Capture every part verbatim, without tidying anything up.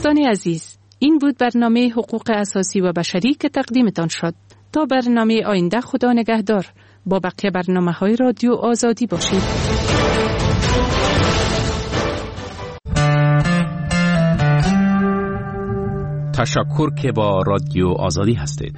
دوستان عزیز، این بود برنامه حقوق اساسی و بشری که تقدیمتان شد. تا برنامه آینده خدا نگهدار. با بقیه برنامه‌های رادیو آزادی باشید. تشکر که با رادیو آزادی هستید.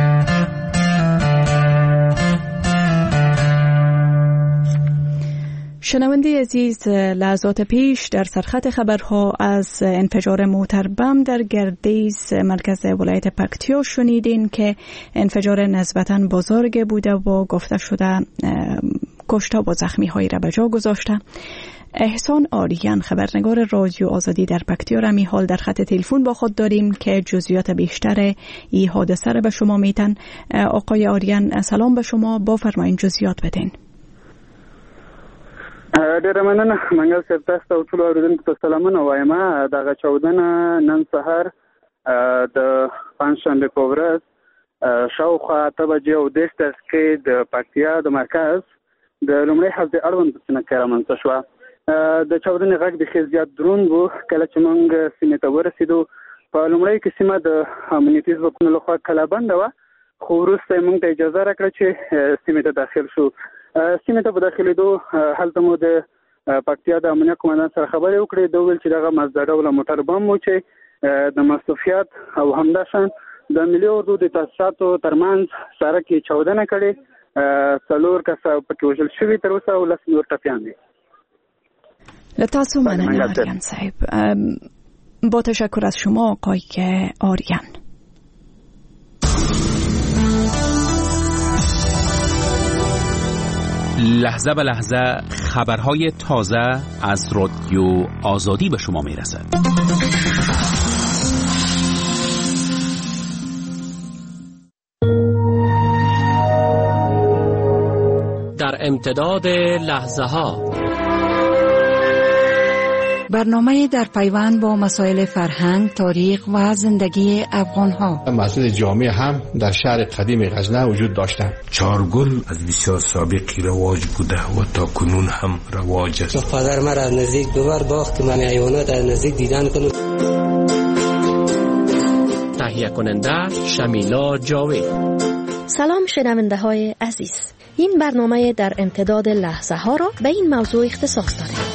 شنونده عزیز، لحظات پیش در سرخط خبرها از انفجار موتر بم در گردیز مرکز ولایت پکتیا شنیدین که انفجار نسبتاً بزرگ بوده و گفته شده کشته و زخمی هایی را به جا گذاشته. احسان آریان خبرنگار رادیو آزادی در پکتیا را می حال در خط تلفن با خود داریم که جزئیات بیشتر این حادثه را به شما میتن. آقای آریان سلام به شما، با فرمایین جزئیات بدین. ډیره مننه. منګل صاحب تاسو ته ټول اوریدونکو ته سلامونه وایم. دغه چاودنه نن سهار د پنځشنبې په ورځ شاوخوا اته بجې او دېرش دقیقې د پکتیا د مرکز د لومړي حفظ اړوند په سیمه کې رامنځته شوه. د چاودنې غږ بیخي زیات دروند و. کله چې موږ سیمې ته ورسېدو په لومړۍ کې سیمه د امنیتي ځواکونو لخوا کلابنده وه، خو وروسته یې موږ ته اجازه راکړه چې سیمې ته داخل شو. سیمې ته په داخلېدو هلته مو د پکتیا د امنیه قومندان سره خبرې وکړې. دوی ویل چې دغه مزده ډوله موټر بم و چې د مصروفیات او همداشان د ملي اردو د تاسیساتو ترمنځ سره کې چاودنه کړې. څلور کسه پکې وژل شوي تر اوسه او لس نور ټپیان دي. له تاسو مننه آریان صاحب. با تشکر از شما آقای آریان. لحظه به لحظه خبرهای تازه از رادیو آزادی به شما میرسد. در امتداد لحظه ها برنامه در پیوند با مسائل فرهنگ، تاریخ و زندگی افغان‌ها. مسجد جامع هم در شهر قدیم غزنه وجود داشتند. چارگل از بسیار سابقی رواج بوده و تا کنون هم رواج است. پدر من از نزدیک دوبار باخت من حیوانات از نزدیک دیدن کنم. تهیه کننده شمیلا جاوید. سلام شنونده های عزیز، این برنامه در امتداد لحظه ها را به این موضوع اختصاص داریم.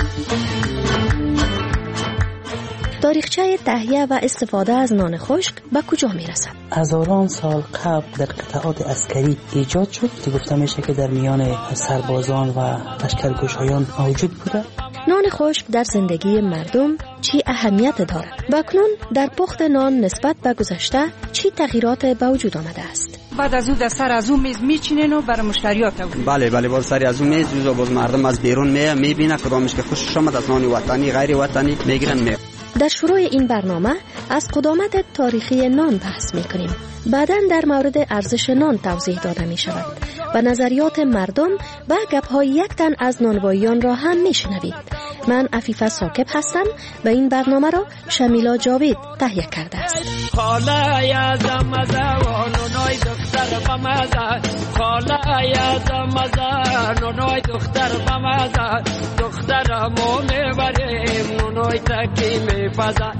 تاریخچه تهیه و استفاده از نان خشک به کجا می رسد؟ هزاران سال قبل در قطعات عسکری ایجاد شد که گفته میشه که در میان سربازان و لشکرگشایان موجود بوده. نان خشک در زندگی مردم چی اهمیت دارد؟ و اکنون در پخت نان نسبت به گذشته چی تغییرات به وجود آمده است؟ بعد از او در سر از اون میز میچینن و برای مشتریات اون. بله بله باز سر از اون میز و باز مردم از بیرون می میبینه کدامش که خوشش آمد از نان وطنی غیر وطنی میگیرن می. در شروع این برنامه از قدامت تاریخی نان بحث میکنیم. بعداً در مورد ارزش نان توضیح داده می شود و نظریات مردم و گپ‌های یک تن از نانواییان را هم میشنوید. من عفیفه ثاقب هستم و این برنامه را شمیلا جاوید تهیه کرده است. خاله یازم مزه نونای دختر بمزه، خاله یازم مزه نونای دختر بمزه، دخترمو میبریم نونای تکی میپزه،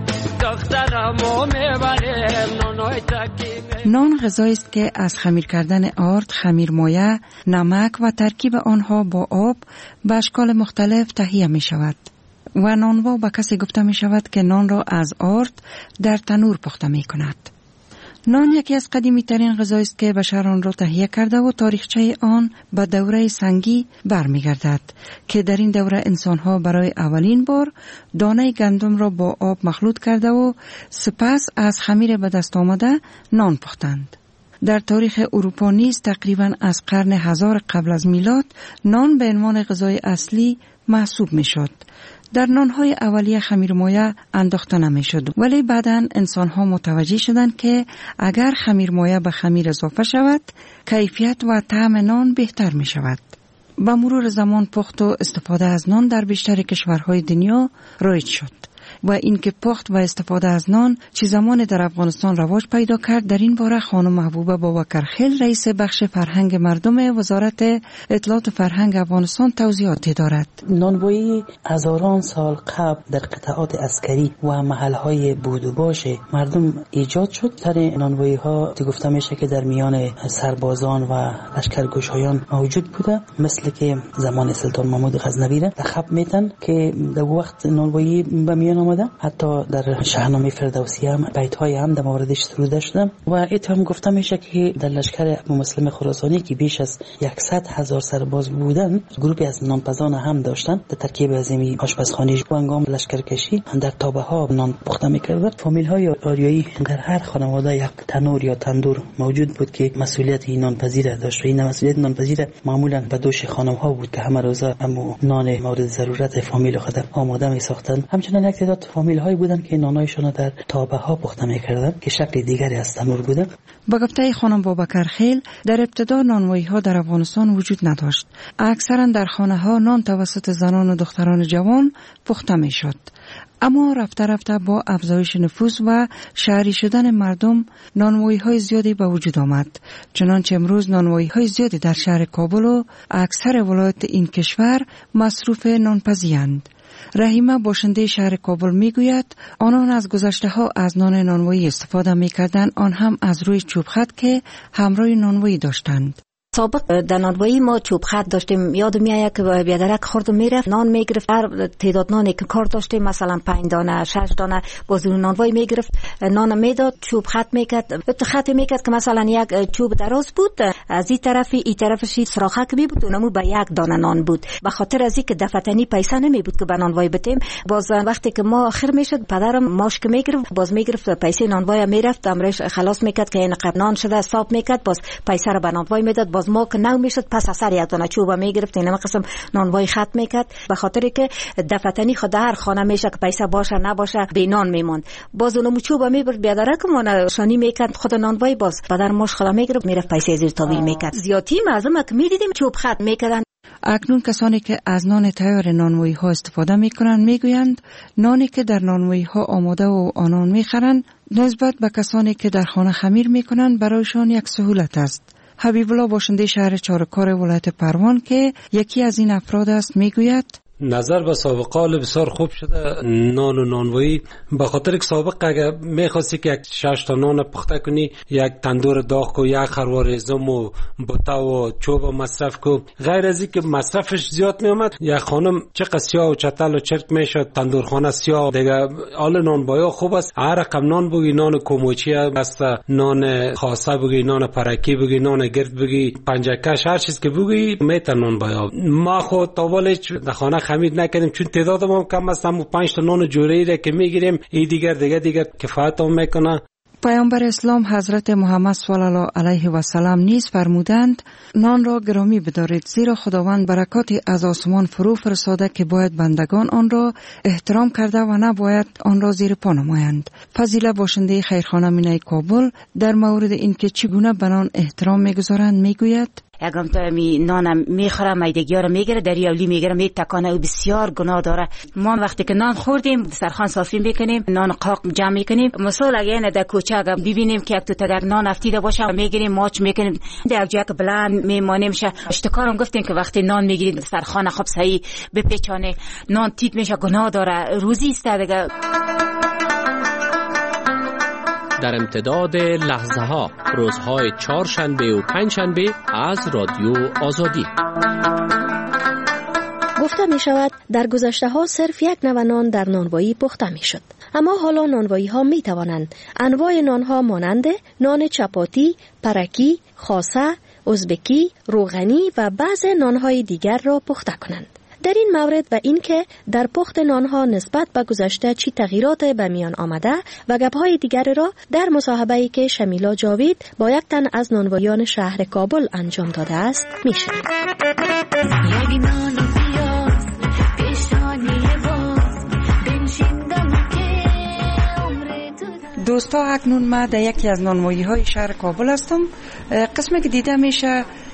دخترمو میبریم نونای تکی. نان غذایی است که از خمیر کردن آرد، خمیر مایه، نمک و ترکیب آنها با آب به اشکال مختلف تهیه می شود و نانوا به کسی گفته می شود که نان را از آرد در تنور پخته می کند. نان یکی از قدیمی ترین غذایی است که بشر آن را تهیه کرده و تاریخچه آن به دوره سنگی برمیگردد که در این دوره انسان‌ها برای اولین بار دانه گندم را با آب مخلوط کرده و سپس از خمیر به دست آمده نان پختند. در تاریخ اروپا نیز تقریباً از قرن هزار قبل از میلاد نان به عنوان غذای اصلی محسوب می شد. در نانهای اولیه خمیر مایه انداخته نمی شد، ولی بعداً انسانها متوجه شدند که اگر خمیر مایه به خمیر اضافه شود کیفیت و طعم نان بهتر می شود. با مرور زمان پخت و استفاده از نان در بیشتر کشورهای دنیا رایج شد. و اینکه پخت و استفاده از نان چه زمان در افغانستان رواج پیدا کرد، در این باره خانم محبوبه بابکرخیل رئیس بخش فرهنگ مردم وزارت اطلاعات و فرهنگ افغانستان توضیحات دارد. نانوایی هزاران سال قبل در قطعات عسکری و محلهای بود و باش مردم ایجاد شد. تر نانوایی ها گفته میشه که در میان سربازان و لشکرگشایان موجود بوده، مثل که زمان سلطان محمود غزنوی را خب میتن که در وقت نانوایی به میان آمده. حتی در شاهنامه فردوسی هم بیت های هم در موردش سروده شده و اتهام گفته میشه که در لشکر ابو مسلم خراسانی که بیش از صد هزار سرباز بودن، گروهی از نانپزان هم داشتن در ترکیب عظیمی آشپزخانه و هنگام لشکرکشی در تابه ها نان پخته میکردند. فامیل های آریایی در هر خانواده یک تنور یا تندور موجود بود که مسئولیت نانپزیر داشت و این مسئولیت نانپزیر معمولا به دوش خانم ها بود که همه روزه همو نان مورد ضرورت فامیل خود آماده می ساختند. همچنین یک تعداد فامیل هایی بودند که نانایشان در تابه ها پخته میکردند که شکل دیگری از تنور بوده. با گفته خانم بابکرخیل در ابتدا نانوایی ها در افغانستان وجود نداشت. اکثرا در خانه ها نان توسط زنان و دختران جوان پخته میشد. اما رفته رفته با افزایش نفوذ و شهری شدن مردم نانوایی های زیادی به وجود آمد. چنانچه امروز نانوایی های زیادی در شهر کابل و اکثر ولایات این کشور مصروف نانپزی‌اند. رحیمه باشنده شهر کابل میگوید آنان از گذشته ها از نان نانوایی استفاده میکردند، آن هم از روی چوب خط که همراه نانوایی داشتند. سابق در نانوایی ما چوب خط داشتیم. یاد میآید که بیادرک خورد و میرفت نان میگرفت، هر تعداد نانی که کار داشتیم مثلا پنج دانه شش دانه بازور نانوایی میگرفت، نان میداد، چوب خط میکرد. وقت خط میکرد که مثلا یک چوب دراز بود، از این طرفی این طرفش سراخه که بود اونمو به یک دانه نان بود. به خاطر از اینکه دفتنی پیسه نمی بود که به نانوایی بتیم، باز وقتی که ما آخر میشد پدرم ماش که میگرفت باز میگرفت پیسه نانوایی میرفت امرش خلاص میکرد که این قبل نان شده حساب میکرد، باز پیسه رو به نانوایی میداد. باز ما که نو میشد پس اثر یک دانه چوب میگرفت اینم قسم نانوایی خط میکرد، به خاطر که دفتنی خود هر خانه میشه که پیسه باشه نباشه بی نان میموند. باز اونم چوب میبرد بیادرک مون شانی میکرد خود نانوایی، باز پدر ماش خدا میگرفت میرفت پیسه زیر تاویل میکرد. زیاتی معظم که میدیدیم چوب خط میکردن. اکنون کسانی که از نان تیار نانوایی ها استفاده میکنند میگویند نانی که در نانوایی ها آماده و آنان میخرند نسبت به کسانی که در خانه خمیر میکنند برایشان یک سهولت است. حبیب الله باشنده شهر چارکار ولایت پروان که یکی از این افراد است میگوید نظر به سابقه بسیار خوب شده نان و نانوایی، به خاطر که سابق اگر میخواستی که یک شش تا نان پخته کنی یک تندور داغ کو، یک خروار ازم و بوتا و چوب مصرف کو، غیر از این که مصرفش زیاد میومد. یک خانم چقدر سیاه و چتل و چرک میشد، تندورخانه سیاه دیگه. آل نانبایا خوب است، هر رقم نان بگی، نان کوموچی است، نان خاصه بگی، نان پرکی بگی، نان گرد بگی، پنجکش، هر چیز که بگی میتن نانبایا. ما خود طوال خانه خمیر نکردیم چون تعداد ما کم است، هم پنج تا نان جوری را که میگیریم این دیگر دیگر دیگر کفایت هم میکنه. پیامبر اسلام حضرت محمد صلی الله علیه و سلم نیز فرمودند نان را گرامی بدارید، زیرا خداوند برکاتی از آسمان فرو فرستاده که باید بندگان آن را احترام کرده و نباید آن را زیر پا نمایند. فضیله باشنده خیرخانه مینای کابل در مورد اینکه چگونه به نان احترام میگذارند میگوید اگم تا می نانم میخوره میدگی ها رو میگیره در یولی میگیره میتکانه و بسیار گناه داره. ما وقتی که نان خوردیم دسترخوان صافی میکنیم، نان قاق جمع میکنیم. مثلا اگه در کوچه اگه ببینیم که یک تو تگر نان افتیده باشه میگیریم ماچ میکنیم در جای که بلند میمانیم. شه اشتکارم گفتیم که وقتی نان میگیریم دسترخوان خوب صحیح بپیچانه، نان تیت میشه گناه داره، روزی است دیگه. در امتداد لحظه ها روزهای چهارشنبه و پنجشنبه از رادیو آزادی. گفته می شود در گذشته ها صرف یک نوع نان در نانوایی پخته می شد، اما حالا نانوایی ها می توانند انواع نان ها مانند نان چپاتی، پرکی، خاصه، ازبکی، روغنی و بعض نان های دیگر را پخته کنند. در این مورد و اینکه در پخت نانها نسبت به گذشته چی تغییرات به میان آمده و گپ‌های دیگر را در مصاحبه‌ای که شمیلا جاوید با یک تن از نانوایان شهر کابل انجام داده است میشنوید. دوستا اکنون ما در یکی از نانوایی های شهر کابل هستم. قسمی که دیده میشه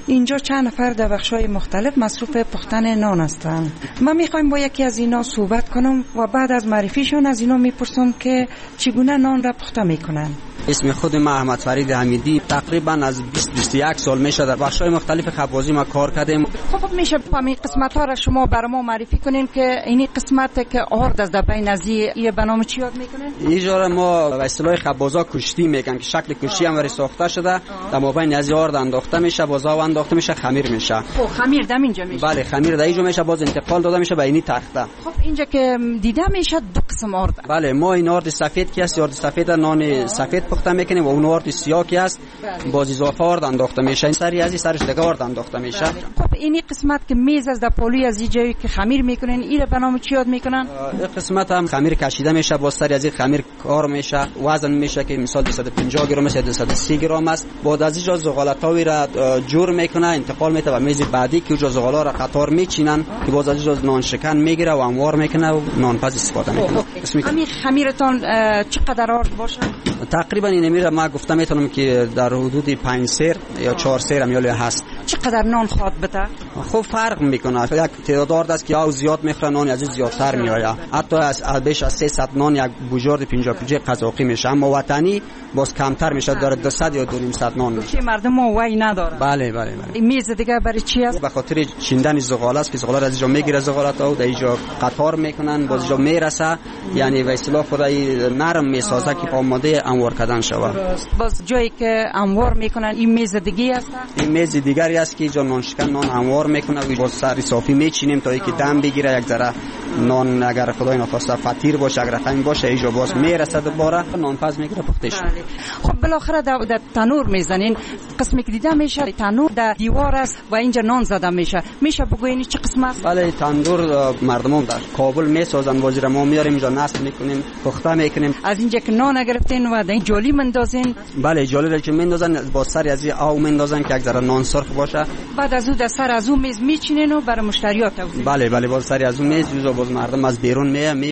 اینجا چند نفر در بخش‌های مختلف مصروف پختن نان هستند. من میخوایم با یکی از اینا صحبت کنم و بعد از معرفیشون از اینا میپرسم که چگونه نان را پخته میکنن. اسم خود من احمد فرید حمیدی، تقریبا از بیست تا بیست و یک سال میشه در بخش‌های مختلف خبازی ما کار کردیم. خب میشه همین قسمت‌ها را شما برای ما معرفی کنین که این قسمت که آرد از در بین از این به نام چی یاد میکنین؟ اینجا ما به اصطلاح خبازا کشتی میگن که شکل کشتی هم وری ساخته شده، در مابین از آرد انداخته میشه، بازا انداخته میشه، خمیر میشه. خب خمیر دم اینجا میشه. بله خمیر در اینجا میشه، باز انتقال داده میشه به اینی تخته. خب اینجا که دیده میشه دو قسم آرد. بله ما این آرد سفید که است، آرد سفید نان سفید پخته میکنیم و اون آرد سیاه که است باز اضافه آرد انداخته میشه، این سری از این سرش دیگه آرد انداخته میشه. خب این قسمت که میز از در پالوی از اینجا که خمیر میکنن این به نام چی یاد میکنن؟ این قسمت هم خمیر کشیده میشه، باز سری از این خمیر کار میشه، وزن میشه که مثال دویست و پنجاه گرم است یا دویست و سی گرم است. بعد از اینجا زغالتاوی را جور میکنه، انتقال میده به میز بعدی که اونجا زغالا را قطار میچینن که باز از اینجا نان شکن میگیره و انوار میکنه و نان پز استفاده میکنه. همین خمیرتون چقدر آرد باشه؟ تقریبا این میره ما گفتم میتونم که در حدود پنج سیر یا چهار سیر امیالی هست. چقدر نان خواد بده؟ خب فرق میکنه، یک تعداد آرد است که او زیاد میخوره نان از زیادتر میآید، حتی از بیش از سیصد نان یک بوجارد پنجاه کیلویی قزاقی میشه، اما وطنی باز کمتر میشه، داره دویست یا دو نیم صد نان میشه. مردم ما وای نداره. بله بله بله. این میز دیگه برای چی است؟ به خاطر چیندن زغال است که زغال را از اینجا میگیره، زغالات او در اینجا قطار میکنن، باز اینجا میرسه، یعنی به اصطلاح خدای نرم میسازه که آماده انوار کردن شود. باز جایی که انوار میکنن این میز دیگه است؟ این میز دیگری است که اینجا نان شکن نان انوار میکنه و باز سر صافی میچینیم تا اینکه دم بگیره، یک ذره نان اگر خدای نخواسته فطیر باشه اگر خمی باشه اینجا باز میرسه دوباره نان پز میگیره پخته شه. خب بالاخره در تنور میزنین، قسمی که دیده میشه تنور در دیوار است و اینجا نان زده میشه، میشه بگوین چه قسم است؟ بله تنور مردمان در کابل میسازن، بازی ما میاریم اینجا نصب میکنیم پخته میکنیم. از اینجا که نان گرفتین و در جالی مندازین؟ بله جالی را که مندازن با سر از او مندازن که یک ذره نان سرخ باشه، بعد از اون در سر از اون میز میچینین و برای مشتریات توزیع. بله بله باز سر از اون میز باز مردم از بیرون میه